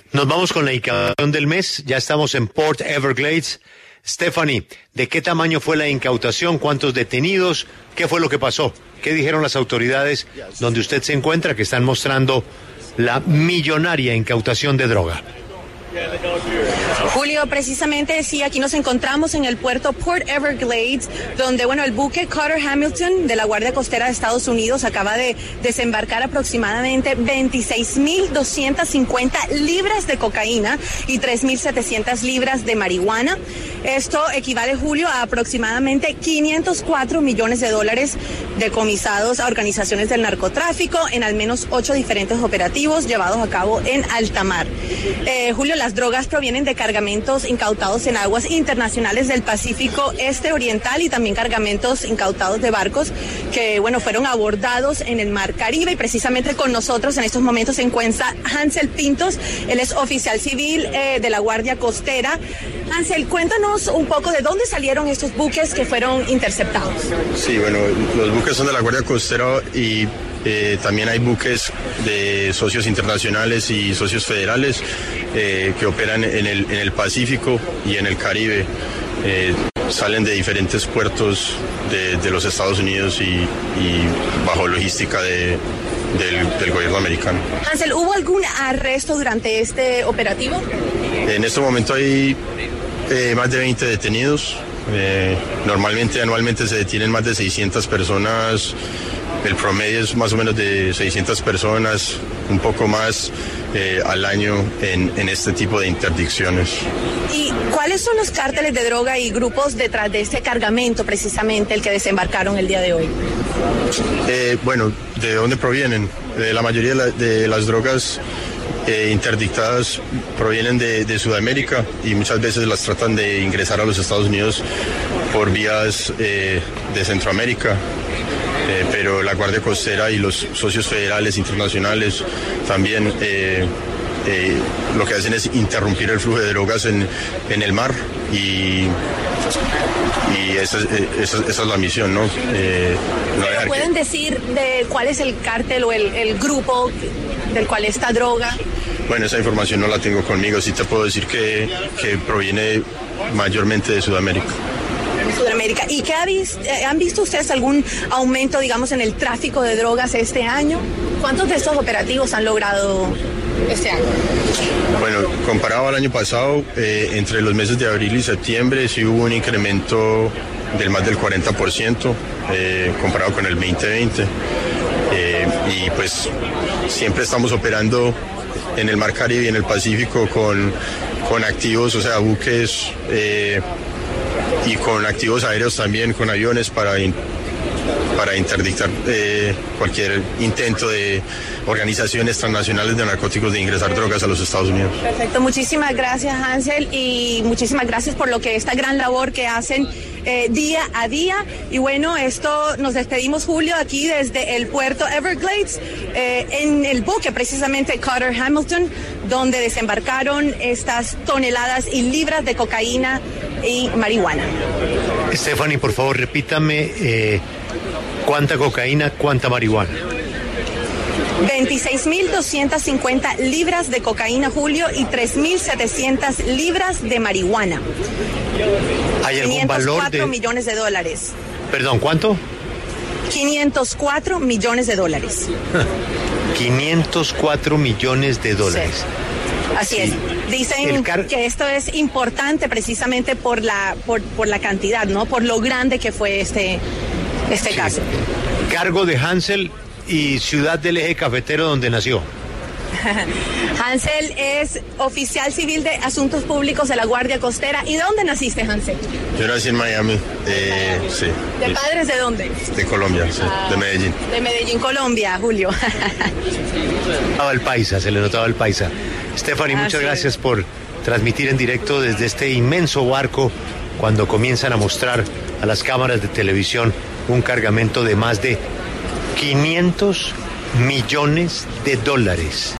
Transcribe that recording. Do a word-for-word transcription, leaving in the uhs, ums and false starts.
Nos vamos con la incautación del mes. Ya estamos en Port Everglades. Stephanie, ¿de qué tamaño fue la incautación? ¿Cuántos detenidos? ¿Qué fue lo que pasó? ¿Qué dijeron las autoridades donde usted se encuentra, que están mostrando la millonaria incautación de droga? Julio, precisamente sí, aquí nos encontramos en el puerto Port Everglades, donde, bueno, el buque Carter Hamilton de la Guardia Costera de Estados Unidos acaba de desembarcar aproximadamente veintiséis mil doscientas cincuenta libras de cocaína y tres mil setecientas libras de marihuana. Esto equivale, Julio, a aproximadamente quinientos cuatro millones de dólares decomisados a organizaciones del narcotráfico en al menos ocho diferentes operativos llevados a cabo en alta mar. Eh, Julio, las drogas provienen de cargamentos incautados en aguas internacionales del Pacífico Este Oriental y también cargamentos incautados de barcos que, bueno, fueron abordados en el Mar Caribe. Y precisamente con nosotros en estos momentos se encuentra Hansel Pintos. Él es oficial civil eh, de la Guardia Costera. Hansel, cuéntanos un poco de dónde salieron estos buques que fueron interceptados. Sí, bueno, los buques son de la Guardia Costera y eh, también hay buques de socios internacionales y socios federales eh, que operan en el, en el Pacífico y en el Caribe. Eh, salen de diferentes puertos de, de los Estados Unidos y, y bajo logística de, del, del gobierno americano. Hansel, ¿hubo algún arresto durante este operativo? En este momento hay eh, más de veinte detenidos. Eh, normalmente, anualmente se detienen más de seiscientas personas. El promedio es más o menos de seiscientas personas, un poco más eh, al año en, en este tipo de interdicciones. ¿Y cuáles son los cárteles de droga y grupos detrás de este cargamento, precisamente el que desembarcaron el día de hoy? Eh, bueno, ¿de dónde provienen? Eh, la mayoría de, la, de las drogas eh, interdictadas provienen de, de Sudamérica y muchas veces las tratan de ingresar a los Estados Unidos por vías eh, de Centroamérica. Eh, pero la Guardia Costera y los socios federales internacionales también eh, eh, lo que hacen es interrumpir el flujo de drogas en, en el mar y, y esa, esa, esa es la misión, ¿no? Eh, no ¿Pero pueden que... decir de cuál es el cártel o el, el grupo del cual esta droga? Bueno, esa información no la tengo conmigo, sí te puedo decir que, que proviene mayormente de Sudamérica. Sudamérica. ¿Y qué ha visto, eh, han visto ustedes algún aumento, digamos, en el tráfico de drogas este año? ¿Cuántos de estos operativos han logrado este año? Bueno, comparado al año pasado, eh, entre los meses de abril y septiembre sí hubo un incremento del más del cuarenta por ciento eh, comparado con el veinte veinte. Eh, y pues siempre estamos operando en el Mar Caribe y en el Pacífico con, con activos, o sea, buques eh, y con activos aéreos también, con aviones para, in, para interdictar eh, cualquier intento de organizaciones transnacionales de narcóticos de ingresar drogas a los Estados Unidos. Perfecto, muchísimas gracias, Hansel, y muchísimas gracias por lo que esta gran labor que hacen eh, día a día. Y bueno, esto nos despedimos, Julio, aquí desde el puerto Everglades, eh, en el buque precisamente Carter Hamilton, donde desembarcaron estas toneladas y libras de cocaína y marihuana. Stephanie, por favor, repítame eh, cuánta cocaína, cuánta marihuana. veintiséis mil doscientas cincuenta libras de cocaína, Julio, y tres mil setecientas libras de marihuana. ¿Hay algún valor de...? quinientos cuatro millones de dólares. Perdón, ¿cuánto? quinientos cuatro millones de dólares. quinientos cuatro millones de dólares. Sí. Así sí. es. Dicen car... que esto es importante precisamente por la por, por la cantidad, ¿no? Por lo grande que fue este, este sí. caso. Cargo de Hansel y ciudad del eje cafetero donde nació. Hansel es oficial civil de Asuntos Públicos de la Guardia Costera. ¿Y dónde naciste, Hansel? Yo nací en Miami, eh, sí. ¿De sí. padres de dónde? De Colombia, sí, ah, de Medellín. De Medellín, Colombia, Julio. Notaba el paisa, se le notaba el paisa. Stephanie, ah, muchas sí. gracias por transmitir en directo desde este inmenso barco cuando comienzan a mostrar a las cámaras de televisión un cargamento de más de quinientos millones de dólares.